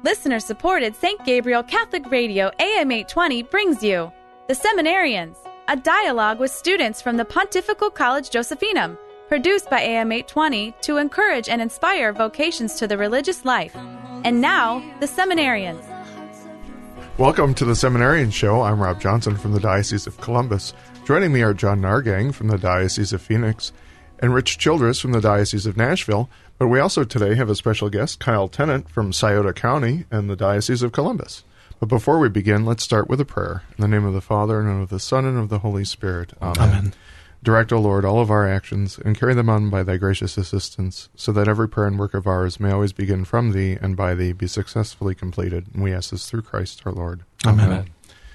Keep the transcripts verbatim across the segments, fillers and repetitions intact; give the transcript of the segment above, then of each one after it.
Listener-supported Saint Gabriel Catholic Radio A M eight twenty brings you The Seminarians, a dialogue with students from the Pontifical College Josephinum, produced by A M eight twenty to encourage and inspire vocations to the religious life. And now, The Seminarians. Welcome to The Seminarian Show. I'm Rob Johnson from the Diocese of Columbus. Joining me are John Nargang from the Diocese of Phoenix and Rich Childress from the Diocese of Nashville. But we also today have a special guest, Kyle Tennant from Scioto County and the Diocese of Columbus. But before we begin, let's start with a prayer. In the name of the Father, and of the Son, and of the Holy Spirit. Amen. Amen. Direct, O Lord, all of our actions, and carry them on by thy gracious assistance, so that every prayer and work of ours may always begin from thee, and by thee be successfully completed. And we ask this through Christ our Lord. Amen. Amen.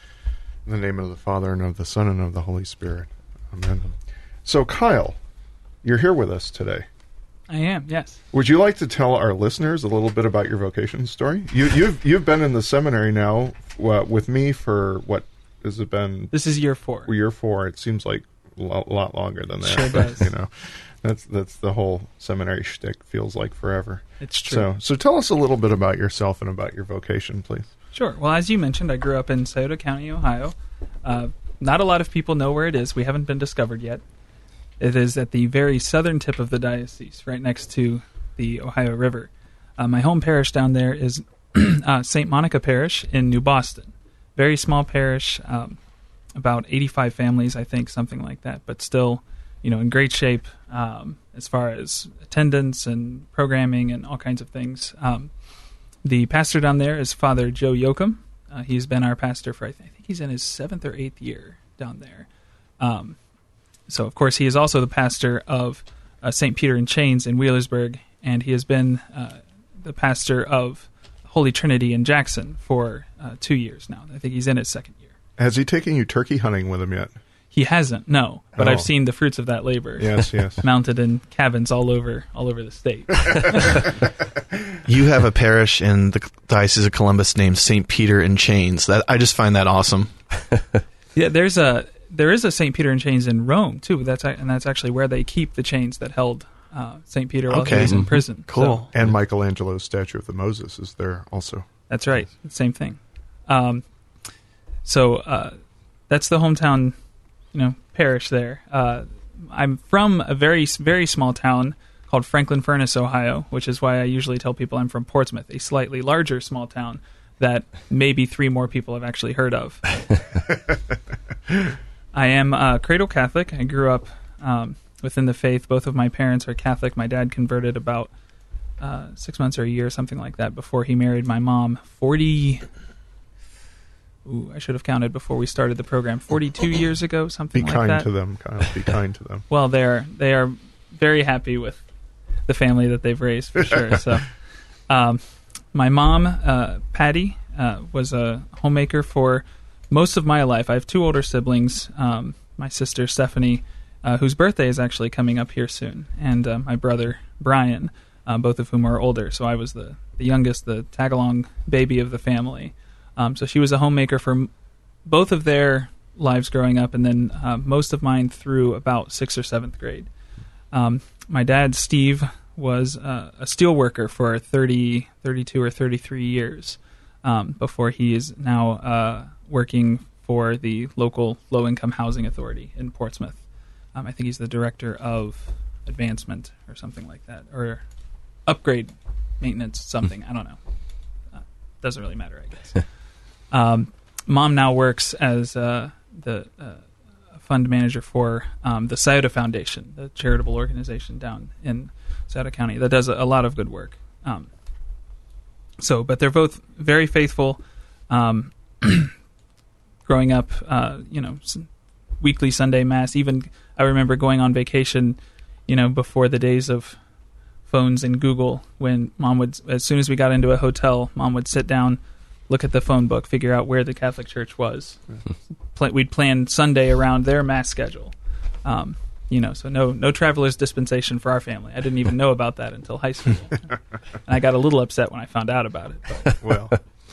In the name of the Father, and of the Son, and of the Holy Spirit. Amen. So, Kyle, you're here with us today. I am, yes. Would you like to tell our listeners a little bit about your vocation story? You, you've you've been in the seminary now uh, with me for, what, has it been? This is year four. Year four. It seems like a lot, lot longer than that. Sure but, does. You know, that's that's the whole seminary shtick. Feels like forever. It's true. So, so tell us a little bit about yourself and about your vocation, please. Sure. Well, as you mentioned, I grew up in Scioto County, Ohio. Uh, not a lot of people know where it is. We haven't been discovered yet. It is at the very southern tip of the diocese, right next to the Ohio River. Uh, my home parish down there is uh, Saint Monica Parish in New Boston. Very small parish, um, about eighty-five families, I think, something like that, but still, you know, in great shape um, as far as attendance and programming and all kinds of things. Um, the pastor down there is Father Joe Yoakum. Uh, he's been our pastor for, I, th- I think he's in his seventh or eighth year down there. Um So, of course, he is also the pastor of uh, Saint Peter in Chains in Wheelersburg, and he has been uh, the pastor of Holy Trinity in Jackson for uh, two years now. I think he's in his second year. Has he taken you turkey hunting with him yet? He hasn't, no, but oh. I've seen the fruits of that labor. Yes, yes. Mounted in cabins all over, all over the state. You have a parish in the Diocese of Columbus named Saint Peter in Chains. That I just find that awesome. Yeah, there's a. There is a Saint Peter in Chains in Rome, too, that's and that's actually where they keep the chains that held uh, Saint Peter while okay. he was in prison. Cool. So, and Michelangelo's statue of the Moses is there also. That's right. Same thing. Um, so uh, that's the hometown, you know, parish there. Uh, I'm from a very, very small town called Franklin Furnace, Ohio, which is why I usually tell people I'm from Portsmouth, a slightly larger small town that maybe three more people have actually heard of. I am uh, cradle Catholic. I grew up um, within the faith. Both of my parents are Catholic. My dad converted about uh, six months or a year, something like that, before he married my mom. Forty. Ooh, I should have counted before we started the program. Forty-two years ago, something Be like that. Be kind to them, Kyle. Be kind to them. Well, they're they are very happy with the family that they've raised, for sure. So, um, my mom, uh, Patty, uh, was a homemaker for most of my life. I have two older siblings, um, my sister Stephanie, uh, whose birthday is actually coming up here soon, and uh, my brother Brian, uh, both of whom are older. So I was the, the youngest, the tag-along baby of the family. Um, so she was a homemaker for m- both of their lives growing up, and then uh, most of mine through about sixth or seventh grade. Um, my dad, Steve, was uh, a steel worker for thirty, thirty-two or thirty-three years um, before he is now uh, working for the local low-income housing authority in Portsmouth. Um, I think he's the director of advancement or something like that, or upgrade maintenance, something. I don't know. Uh, doesn't really matter, I guess. um, Mom now works as uh, the uh, fund manager for um, the Scioto Foundation, the charitable organization down in Scioto County that does a, a lot of good work. Um, so, but they're both very faithful. Um, growing up, uh, you know, weekly Sunday Mass. Even I remember going on vacation, you know, before the days of phones and Google, when Mom would, as soon as we got into a hotel, Mom would sit down, look at the phone book, figure out where the Catholic Church was. Pl- we'd plan Sunday around their Mass schedule. Um, you know, so no no traveler's dispensation for our family. I didn't even know about that until high school. And I got a little upset when I found out about it. But, well,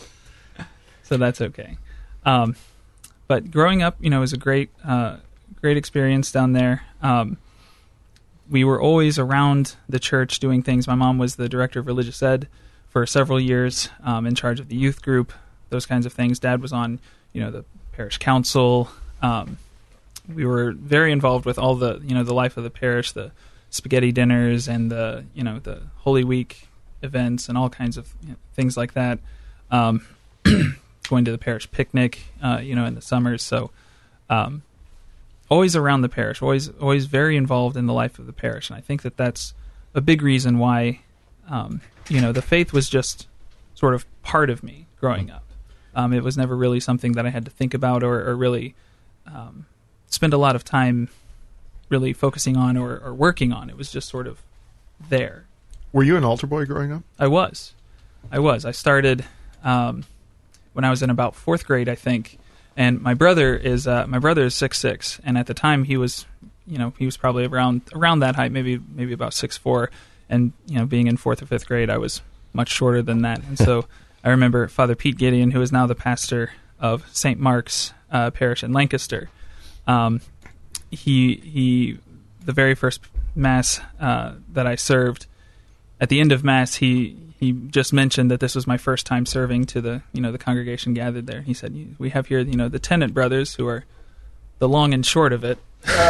so that's okay. Um, but growing up, you know, was a great uh, great experience down there. Um, we were always around the church doing things. My mom was the director of religious ed for several years, um, in charge of the youth group, those kinds of things. Dad was on, you know, the parish council. Um, we were very involved with all the, you know, the life of the parish, the spaghetti dinners and the, you know, the Holy Week events and all kinds of, you know, things like that. Um, going to the parish picnic, uh, you know, in the summers. So, um, always around the parish, always, always very involved in the life of the parish. And I think that that's a big reason why, um, you know, the faith was just sort of part of me growing up. Um, it was never really something that I had to think about or, or really um, spend a lot of time really focusing on or, or working on. It was just sort of there. Were you an altar boy growing up? I was. I was. I started um, when I was in about fourth grade, I think. And my brother is uh, my brother is six foot six, and at the time he was, you know, he was probably around around that height, maybe maybe about six foot four. And you know, being in fourth or fifth grade, I was much shorter than that. And so I remember Father Pete Gideon, who is now the pastor of Saint Mark's uh, Parish in Lancaster. Um, he he, the very first Mass uh, that I served, at the end of Mass, he he just mentioned that this was my first time serving to the you know the congregation gathered there. He said, "We have here you know the Tennant brothers, who are the long and short of it."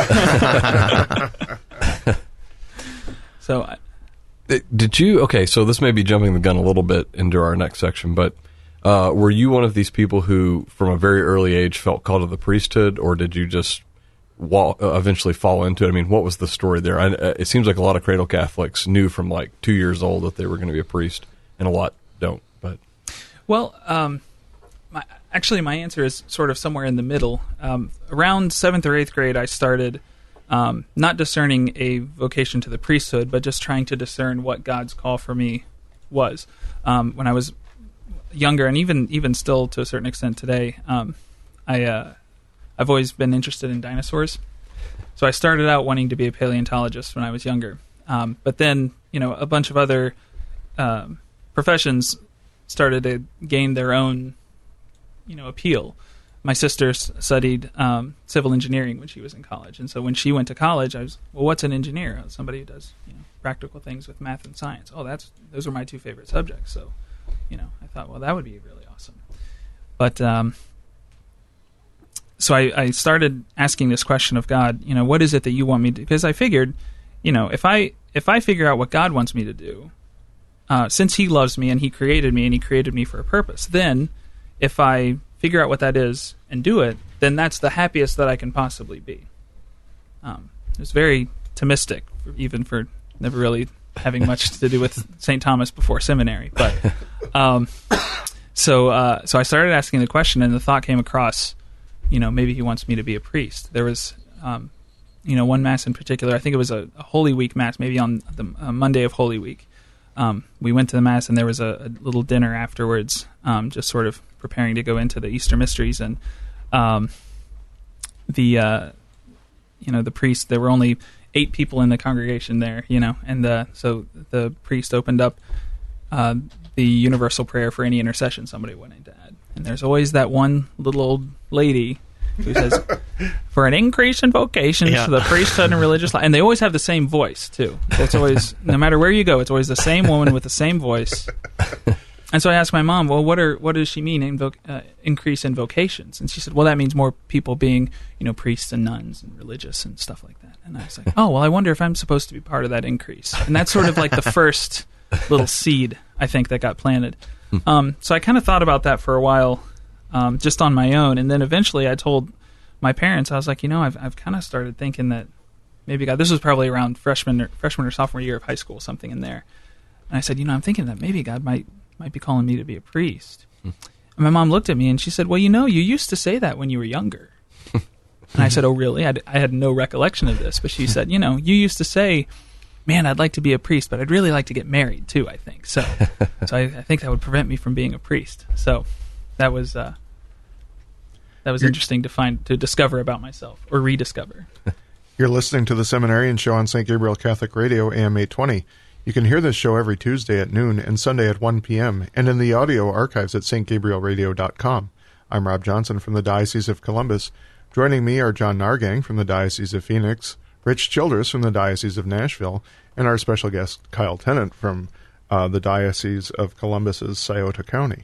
So. I, Did you, okay, so this may be jumping the gun a little bit into our next section, but uh, were you one of these people who, from a very early age, felt called to the priesthood, or did you just wall, uh, eventually fall into it? I mean, what was the story there? I, uh, it seems like a lot of cradle Catholics knew from like two years old that they were going to be a priest, and a lot don't. But Well, um, my, actually, my answer is sort of somewhere in the middle. Um, around seventh or eighth grade, I started... Um, not discerning a vocation to the priesthood, but just trying to discern what God's call for me was. Um, when I was younger, and even even still to a certain extent today, um, I uh, I've always been interested in dinosaurs. So I started out wanting to be a paleontologist when I was younger, um, but then you know a bunch of other um, professions started to gain their own you know appeal. My sister studied um, civil engineering when she was in college, and so when she went to college, I was, well, what's an engineer? Oh, somebody who does you know, practical things with math and science. Oh, that's those are my two favorite subjects. So, you know, I thought, well, that would be really awesome. But um, so I, I started asking this question of God. You know, what is it that you want me to do? Because I figured, you know, if I if I figure out what God wants me to do, uh, since He loves me and He created me and He created me for a purpose, then if I figure out what that is and do it, then that's the happiest that I can possibly be. Um, it was very Thomistic, even for never really having much to do with Saint Thomas before seminary. But um, so uh, so I started asking the question, and the thought came across, you know, maybe he wants me to be a priest. There was, um, you know, one Mass in particular, I think it was a, a Holy Week Mass, maybe on the uh, Monday of Holy Week. Um, we went to the Mass, and there was a, a little dinner afterwards, um, just sort of preparing to go into the Easter mysteries, and um, the uh, you know the priest. There were only eight people in the congregation there, you know, and the, so the priest opened up uh, the universal prayer for any intercession somebody wanted to add. And there's always that one little old lady who says, "For an increase in vocations Yeah. to the priesthood and religious life," and they always have the same voice too. It's always, no matter where you go, it's always the same woman with the same voice. And so I asked my mom, well, what are what does she mean, invoc- uh, increase in vocations? And she said, well, that means more people being, you know, priests and nuns and religious and stuff like that. And I was like, oh, well, I wonder if I'm supposed to be part of that increase. And that's sort of like the first little seed, I think, that got planted. Um, so I kind of thought about that for a while, um, just on my own. And then eventually I told my parents, I was like, you know, I've I've kind of started thinking that maybe God, this was probably around freshman or, freshman or sophomore year of high school, something in there. And I said, you know, I'm thinking that maybe God might might be calling me to be a priest. Hmm. And my mom looked at me and she said, well, you know, you used to say that when you were younger. And I said, oh, really? I, d- I had no recollection of this. But she said, you know, you used to say, man, I'd like to be a priest, but I'd really like to get married too, I think. So so I, I think that would prevent me from being a priest. So that was uh, that was You're, interesting to find, to discover about myself, or rediscover. You're listening to the Seminarian Show on Saint Gabriel Catholic Radio, A M eight twenty. You can hear this show every Tuesday at noon and Sunday at one p.m. and in the audio archives at s t gabriel radio dot com. I'm Rob Johnson from the Diocese of Columbus. Joining me are John Nargang from the Diocese of Phoenix, Rich Childress from the Diocese of Nashville, and our special guest, Kyle Tennant from uh, the Diocese of Columbus's Scioto County.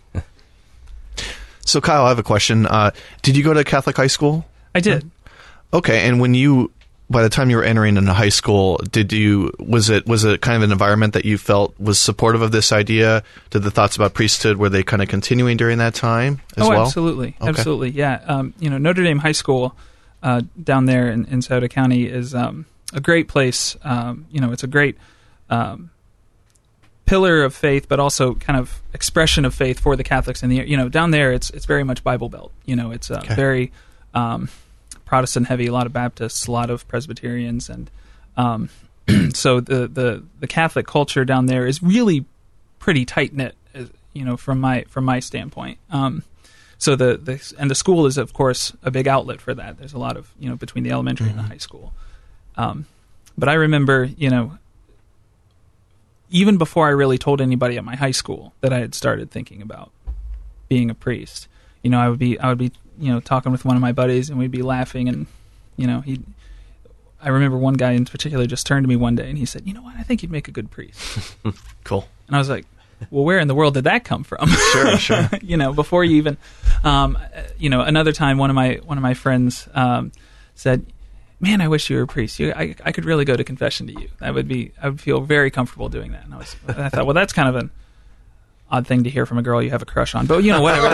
So, Kyle, I have a question. Uh, did you go to Catholic high school? I did. Okay, and when you, by the time you were entering into high school, did you was it was it kind of an environment that you felt was supportive of this idea? Did the thoughts about priesthood, were they kind of continuing during that time as oh, well? absolutely, Okay. absolutely, yeah. Um, you know, Notre Dame High School uh, down there in, in Scioto County is um, a great place. Um, you know, it's a great um, pillar of faith, but also kind of expression of faith for the Catholics in the, you know, down there. It's it's very much Bible Belt. You know, it's uh, Okay. very um, Protestant heavy. A lot of Baptists, a lot of Presbyterians, and um, so the, the the Catholic culture down there is really pretty tight knit. You know, from my from my standpoint. Um, so the, the and the school is of course a big outlet for that. There's a lot of, you know, between the elementary mm-hmm. and the high school. Um, but I remember, you know, even before I really told anybody at my high school that I had started thinking about being a priest, you know, I would be, I would be, you know, talking with one of my buddies and we'd be laughing and, you know, he, I remember one guy in particular just turned to me one day and he said, you know what, I think you'd make a good priest. Cool. And I was like, well, where in the world did that come from? Sure, sure. You know, before you even, um, you know, another time one of my, one of my friends, um, said, man, I wish you were a priest. You, I, I could really go to confession to you. That would be, I would feel very comfortable doing that. And I was, I thought, well, that's kind of an odd thing to hear from a girl you have a crush on, but you know, whatever.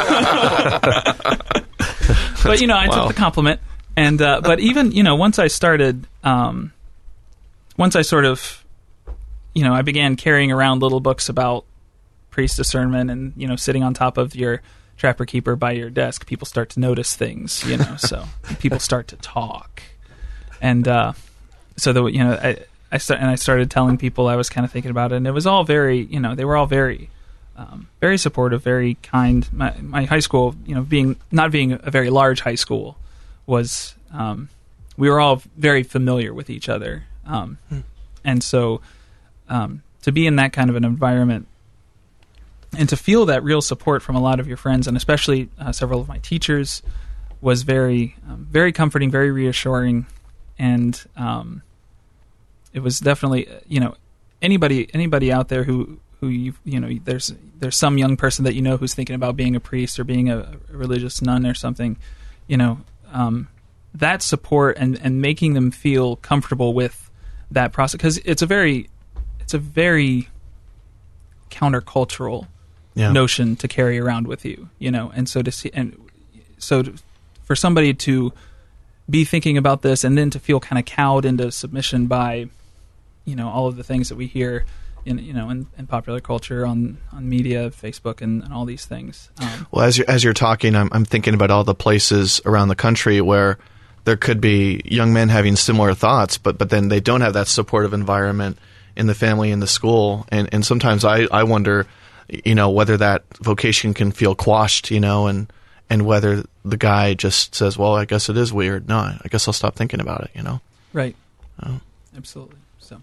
But you know, I wow. took the compliment, and uh, but even you know, once I started, um, once I sort of, you know, I began carrying around little books about priest discernment, and you know, sitting on top of your trapper keeper by your desk, people start to notice things, you know, so people start to talk. And uh, so, the, you know, I, I, start, and I started telling people I was kind of thinking about it, and it was all very, you know, they were all very, um, very supportive, very kind. My, my high school, you know, being not being a very large high school, was, um, we were all very familiar with each other. Um, hmm. And so um, to be in that kind of an environment, and to feel that real support from a lot of your friends, and especially uh, several of my teachers, was very, um, very comforting, very reassuring, and um, it was definitely, you know, anybody, anybody out there who, who you, you know, there's, there's some young person that you know who's thinking about being a priest or being a, a religious nun or something, you know, um, that support and, and making them feel comfortable with that process, because it's a very, it's a very countercultural yeah. notion to carry around with you, you know, and so to see, and so to, for somebody to be thinking about this and then to feel kind of cowed into submission by, you know, all of the things that we hear in, you know, in, in popular culture, on, on media, Facebook, and, and all these things. Um, well, as you're, as you're talking, I'm, I'm thinking about all the places around the country where there could be young men having similar thoughts, but, but then they don't have that supportive environment in the family, in the school. And, and sometimes I, I wonder, you know, whether that vocation can feel quashed, you know, and, and whether the guy just says, well, I guess it is weird. No, I guess I'll stop thinking about it, you know? Right. Oh. Absolutely. So,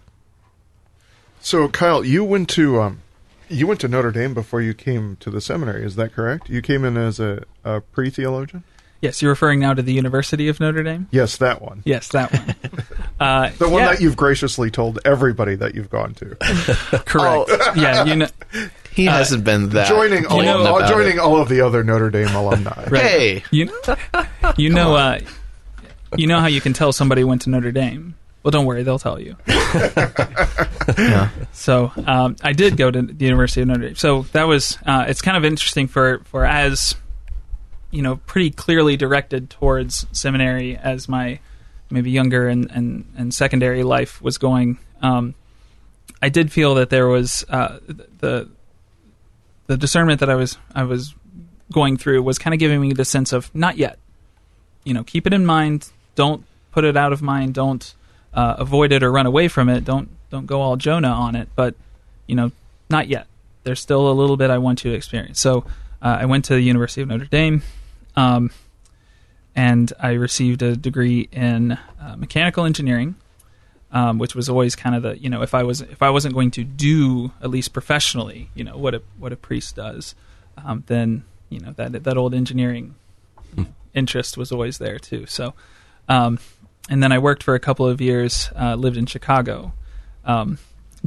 so Kyle, you went to, um, you went to Notre Dame before you came to the seminary. Is that correct? You came in as a, a pre-theologian? Yes, you're referring now to the University of Notre Dame? Yes, that one. Yes, that one. Uh, the one yeah. that you've graciously told everybody that you've gone to. Correct. Oh. Yeah, you know, he uh, hasn't been that. Joining all, all joining all of the other Notre Dame alumni. Right. Hey, you, you know, uh, you know how you can tell somebody went to Notre Dame. Well, don't worry, they'll tell you. Yeah. So um, I did go to the University of Notre Dame. So that was. Uh, it's kind of interesting for for as. you know, pretty clearly directed towards seminary as my maybe younger and, and, and secondary life was going. Um, I did feel that there was uh, the the discernment that I was I was going through was kind of giving me the sense of not yet. You know, keep it in mind. Don't put it out of mind. Don't uh, avoid it or run away from it. Don't don't go all Jonah on it. But you know, not yet. There's still a little bit I want you to experience. So. Uh, I went to the University of Notre Dame, um, and I received a degree in uh, mechanical engineering, um, which was always kind of the, you know, if I was if I wasn't going to do, at least professionally, you know, what a what a priest does, um, then you know that that old engineering you know, interest was always there too. So, um, and then I worked for a couple of years, uh, lived in Chicago. Um,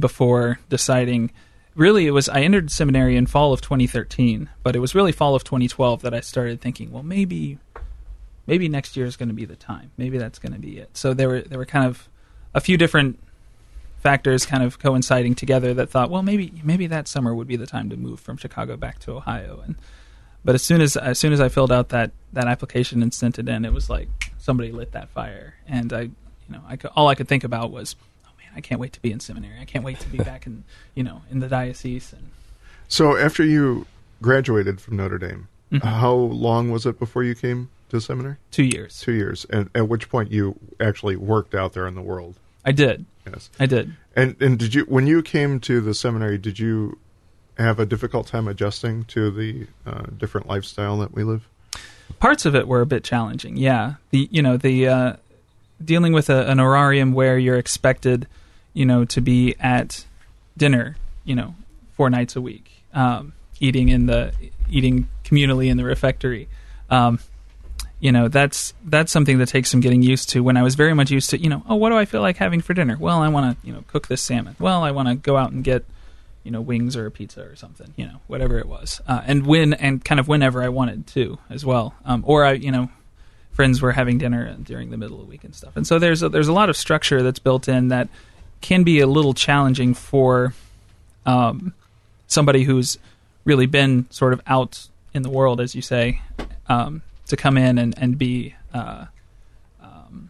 before deciding. Really, it was I entered seminary in fall of twenty thirteen, but it was really fall of twenty twelve that I started thinking, well, maybe, maybe next year is going to be the time. Maybe that's going to be it. So there were there were kind of a few different factors kind of coinciding together that thought, well, maybe maybe that summer would be the time to move from Chicago back to Ohio. And but as soon as as soon as I filled out that, that application and sent it in, it was like somebody lit that fire, and I, you know, I could, all I could think about was, I can't wait to be in seminary. I can't wait to be back in, you know, in the diocese. And so after you graduated from Notre Dame, mm-hmm. how long was it before you came to seminary? Two years. Two years. And at which point you actually worked out there in the world? I did. Yes. I did. And and did you, when you came to the seminary, did you have a difficult time adjusting to the uh, different lifestyle that we live? Parts of it were a bit challenging. Yeah. The, you know, the, uh, dealing with a, an horarium where you're expected, you know, to be at dinner, you know, four nights a week, um, eating in the eating communally in the refectory. Um, you know, that's that's something that takes some getting used to. When I was very much used to, you know, oh, what do I feel like having for dinner? Well, I want to, you know, cook this salmon. Well, I want to go out and get, you know, wings or a pizza or something, you know, whatever it was, uh, and when and kind of whenever I wanted to as well, um, or I, you know. Friends were having dinner during the middle of the week and stuff. And so there's a, there's a lot of structure that's built in that can be a little challenging for um, somebody who's really been sort of out in the world, as you say, um, to come in and, and be, uh, um,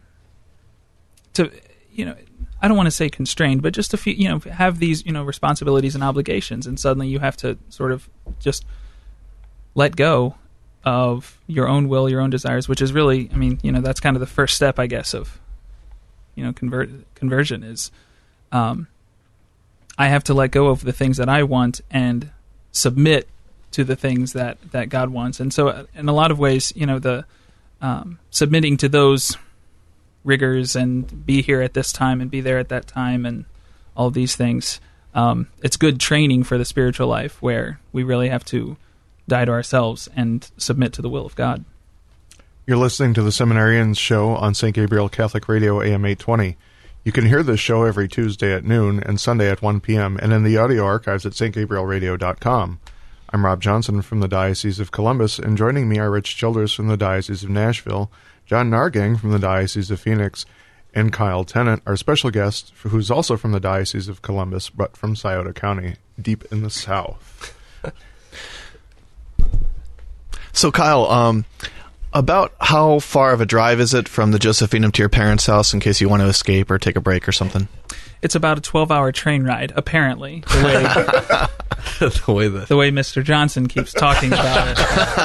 to, you know, I don't want to say constrained, but just to feel, you know, have these, you know, responsibilities and obligations. And suddenly you have to sort of just let go of your own will, your own desires, which is really, I mean, you know, that's kind of the first step, I guess, of, you know, convert conversion is, um, I have to let go of the things that I want and submit to the things that, that God wants. And so in a lot of ways, you know, the um, submitting to those rigors and be here at this time and be there at that time and all of these things, um, it's good training for the spiritual life where we really have to die to ourselves and submit to the will of God. You're listening to the Seminarians Show on Saint Gabriel Catholic Radio, A M eight twenty. You can hear this show every Tuesday at noon and Sunday at one p.m. and in the audio archives at s t gabriel radio dot com. I'm Rob Johnson from the Diocese of Columbus, and joining me are Rich Childress from the Diocese of Nashville, John Nargang from the Diocese of Phoenix, and Kyle Tennant, our special guest, who's also from the Diocese of Columbus, but from Scioto County, deep in the south. So, Kyle, um, about how far of a drive is it from the Josephinum to your parents' house in case you want to escape or take a break or something? It's about a twelve-hour train ride, apparently, the way, the way, that. the way Mister Johnson keeps talking about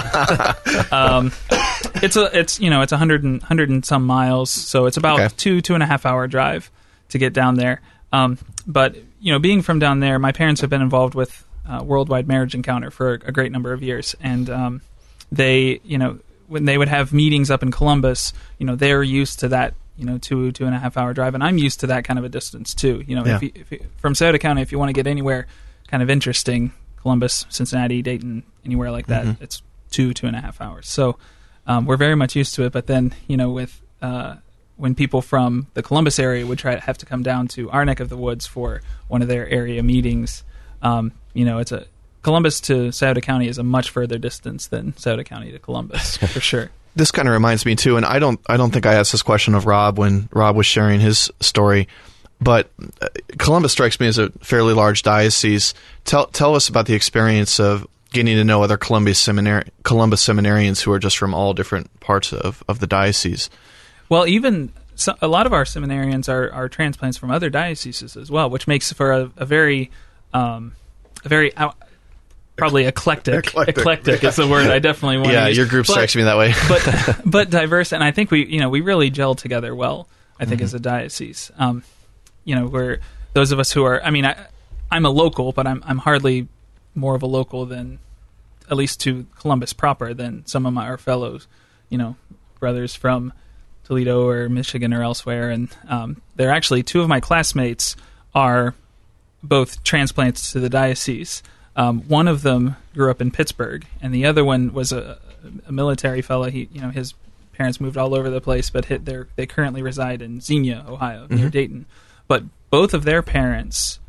it. um, it's, a, it's you know, it's one hundred and, one hundred and some miles, so it's about Okay. two, two and a half hour drive to get down there. Um, but, you know, being from down there, my parents have been involved with uh, Worldwide Marriage Encounter for a, a great number of years, and um, they, you know, when they would have meetings up in Columbus, you know, they're used to that, you know, two, two and a half hour drive. And I'm used to that kind of a distance too. You know, Yeah. if, you, if you, from Scioto County, if you want to get anywhere kind of interesting, Columbus, Cincinnati, Dayton, anywhere like that, Mm-hmm. it's two, two and a half hours. So um, we're very much used to it. But then, you know, with uh, when people from the Columbus area would try to have to come down to our neck of the woods for one of their area meetings, um, you know, it's a Columbus to Scioto County is a much further distance than Scioto County to Columbus, for sure. This kind of reminds me too, and I don't, I don't think I asked this question of Rob when Rob was sharing his story, but uh, Columbus strikes me as a fairly large diocese. Tell, tell us about the experience of getting to know other Columbus seminary, Columbus seminarians who are just from all different parts of, of the diocese. Well, even so, a lot of our seminarians are, are transplants from other dioceses as well, which makes for a, a very, um, a very out, probably eclectic. Eclectic. Eclectic is the word I definitely want. Yeah, to use. your group But- strikes me that way. but but diverse, and I think we you know we really gel together well. I think Mm-hmm. as a diocese, um, you know, we're those of us who are. I mean, I, I'm a local, but I'm I'm hardly more of a local than, at least to Columbus proper, than some of my our fellows, you know, brothers from Toledo or Michigan or elsewhere. And um, they're actually two of my classmates are both transplants to the diocese. Um, one of them grew up in Pittsburgh, and the other one was a, a military fellow. He, you know, his parents moved all over the place, but hit their, they currently reside in Xenia, Ohio, near Mhm. Dayton. But both of their parents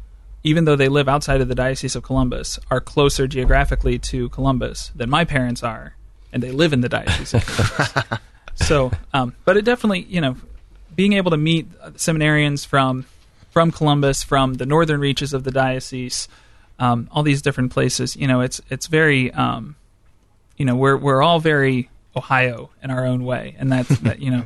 even though they live outside of the Diocese of Columbus, are closer geographically to Columbus than my parents are, and they live in the Diocese of Columbus. So, um, but it definitely, you know, being able to meet seminarians from from Columbus, from the northern reaches of the diocese, um, all these different places, you know, it's it's very, um, you know, we're we're all very Ohio in our own way, and that's that, you know,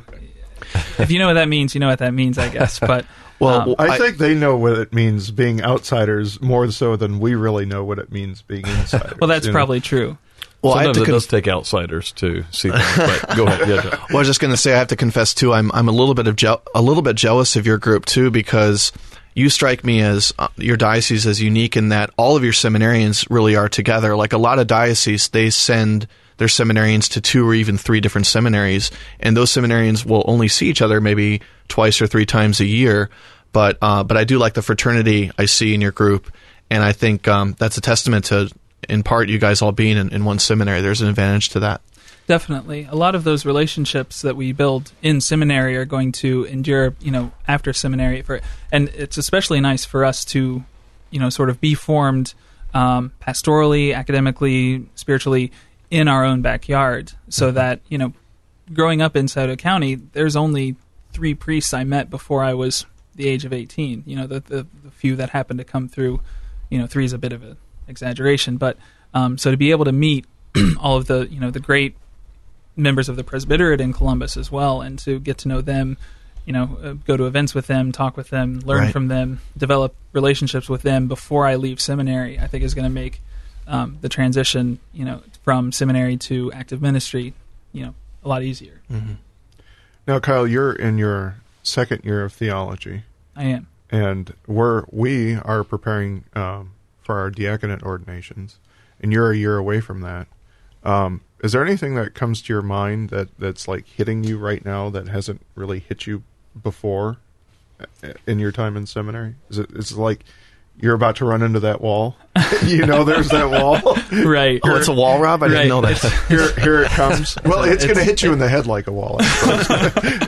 if you know what that means, you know what that means, I guess. But well, um, I, I think they know what it means being outsiders more so than we really know what it means being insiders. Well, that's you know? probably true. Well, I have Sometimes to it conf- does take outsiders to see things, but go ahead. Yeah, John. Well, I was just going to say I have to confess too. I'm I'm a little bit of je- a little bit jealous of your group too, because you strike me as uh, your diocese as unique in that all of your seminarians really are together. Like a lot of dioceses, they send their seminarians to two or even three different seminaries, and those seminarians will only see each other maybe twice or three times a year. But uh, but I do like the fraternity I see in your group, and I think um, that's a testament to, in part, you guys all being in, in one seminary. There's an advantage to that. Definitely. A lot of those relationships that we build in seminary are going to endure, you know, after seminary. For, and it's especially nice for us to, you know, sort of be formed um, pastorally, academically, spiritually in our own backyard, so that, you know, growing up in Scioto County, there's only three priests I met before I was the age of eighteen. You know, the, the, the few that happened to come through, you know, three is a bit of an exaggeration, but um, so to be able to meet all of the, you know, the great members of the Presbyterate in Columbus as well, and to get to know them, you know, uh, go to events with them, talk with them, learn Right. from them, develop relationships with them before I leave seminary, I think is going to make um, the transition, you know, from seminary to active ministry, you know, a lot easier. Mm-hmm. Now, Kyle, you're in your second year of theology, I am. and we're we are preparing um, for our diaconate ordinations, and you're a year away from that. Um, is there anything that comes to your mind that, that's like hitting you right now that hasn't really hit you before in your time in seminary? Is it is it like you're about to run into that wall? You know, there's that wall. Right. Oh, it's a wall, Rob? I Right. didn't know that. Here, here it comes. Well, it's, going to hit you in the head like a wall. I suppose.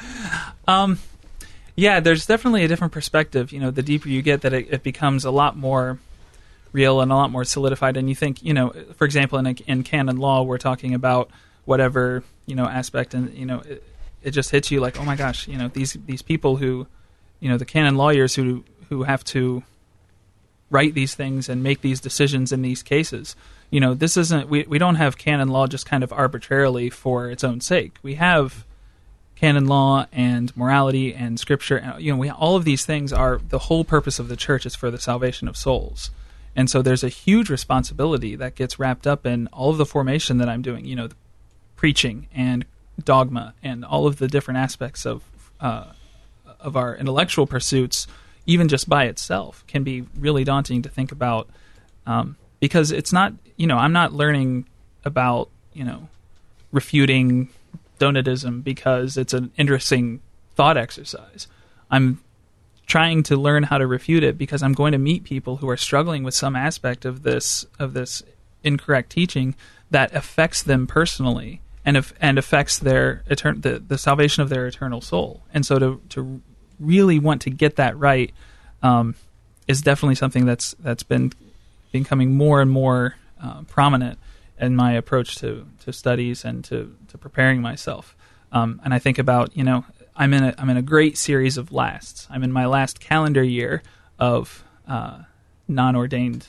Um, yeah, there's definitely a different perspective. You know, the deeper you get, that it, it becomes a lot more real and a lot more solidified. And you think, you know, for example, in a, in canon law, we're talking about whatever, you know, aspect, and you know, it, it just hits you like, oh my gosh, you know, these these people who, you know, the canon lawyers who who have to write these things and make these decisions in these cases. You know, this isn't, we, we don't have canon law just kind of arbitrarily for its own sake. We have canon law and morality and scripture. You know, we, all of these things are, the whole purpose of the church is for the salvation of souls. And so there's a huge responsibility that gets wrapped up in all of the formation that I'm doing, you know, the preaching and dogma and all of the different aspects of uh, of our intellectual pursuits, even just by itself, can be really daunting to think about, um, because it's not, you know, I'm not learning about, you know, refuting Donatism because it's an interesting thought exercise. I'm trying to learn how to refute it because I'm going to meet people who are struggling with some aspect of this of this incorrect teaching that affects them personally and if, and affects their etern- the, the salvation of their eternal soul. And so to to really want to get that right um, is definitely something that's that's been becoming more and more uh, prominent in my approach to, to studies and to, to preparing myself. Um, and I think about, you know, I'm in a I'm in a great series of lasts. I'm in my last calendar year of uh, non-ordained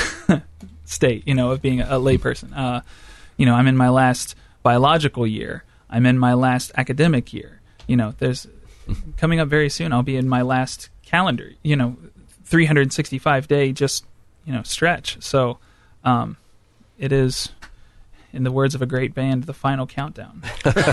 state, you know, of being a, a layperson. Uh, you know, I'm in my last biological year. I'm in my last academic year. You know, there's coming up very soon. I'll be in my last calendar. You know, three hundred sixty-five day just you know stretch. So um, it is, in the words of a great band, the final countdown.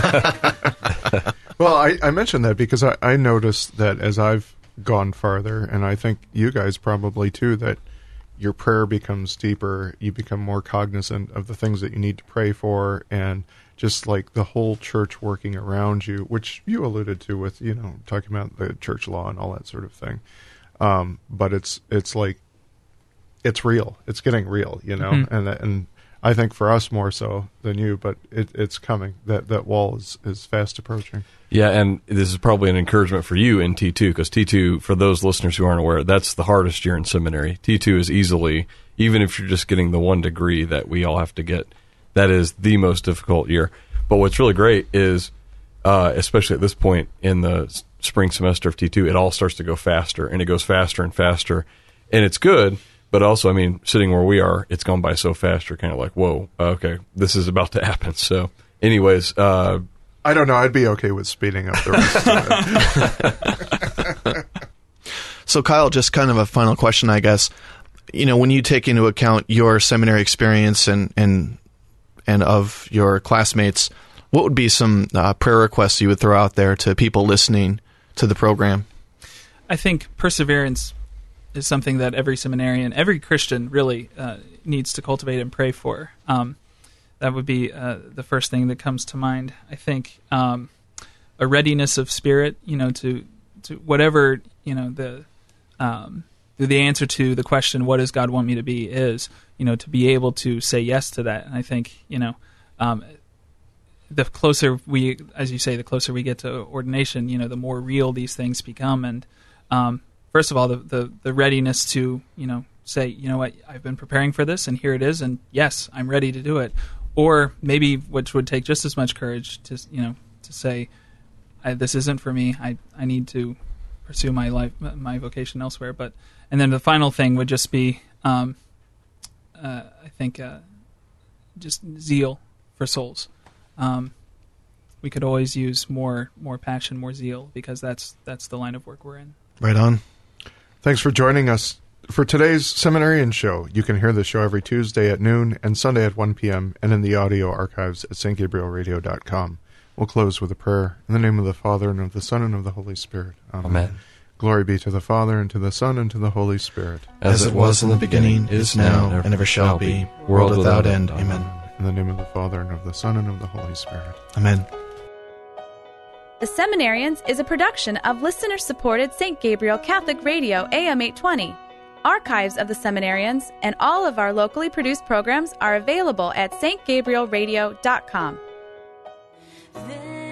Well, I, I mentioned that because I, I noticed that as I've gone farther, and I think you guys probably too, that your prayer becomes deeper, you become more cognizant of the things that you need to pray for, and just like the whole church working around you, which you alluded to with, you know, talking about the church law and all that sort of thing. Um, but it's it's like, it's real. It's getting real, you know? Mm-hmm. And and I think for us more so than you, but it, it's coming. That that wall is, is fast approaching. Yeah, and this is probably an encouragement for you in T two, because T two, for those listeners who aren't aware, that's the hardest year in seminary. T two is easily, even if you're just getting the one degree that we all have to get, that is the most difficult year. But what's really great is, uh, especially at this point in the s- spring semester of T two, it all starts to go faster, and it goes faster and faster. And it's good, but also, I mean, sitting where we are, it's gone by so fast, you're kind of like, whoa, okay, this is about to happen. So anyways, uh, I don't know. I'd be okay with speeding up the rest of it. So, Kyle, just kind of a final question, I guess. You know, when you take into account your seminary experience and and and of your classmates, what would be some uh, prayer requests you would throw out there to people listening to the program? I think perseverance is something that every seminarian, every Christian really uh, needs to cultivate and pray for. Um, that would be uh, the first thing that comes to mind. I think um, a readiness of spirit, you know, to to whatever, you know, the um, the answer to the question, what does God want me to be, is, you know, to be able to say yes to that. And I think, you know, um, the closer we, as you say, the closer we get to ordination, you know, the more real these things become. And um, first of all, the, the the readiness to, you know, say, you know what, I've been preparing for this, and here it is, and yes, I'm ready to do it. Or maybe, which would take just as much courage, to, you know, to say, I, this isn't for me. I I need to pursue my life, my vocation elsewhere. But and then the final thing would just be, um, uh, I think, uh, just zeal for souls. Um, we could always use more more passion, more zeal, because that's that's the line of work we're in. Right on. Thanks for joining us for today's Seminarian Show. You can hear the show every Tuesday at noon and Sunday at one p.m. and in the audio archives at s t gabriel radio dot com. We'll close with a prayer. In the name of the Father, and of the Son, and of the Holy Spirit. Amen. Amen. Glory be to the Father, and to the Son, and to the Holy Spirit. As it was in the beginning, is now, and ever shall be, world without end. Amen. In the name of the Father, and of the Son, and of the Holy Spirit. Amen. The Seminarians is a production of listener-supported Saint Gabriel Catholic Radio A M eight twenty. Archives of the Seminarians and all of our locally produced programs are available at s t gabriel radio dot com. There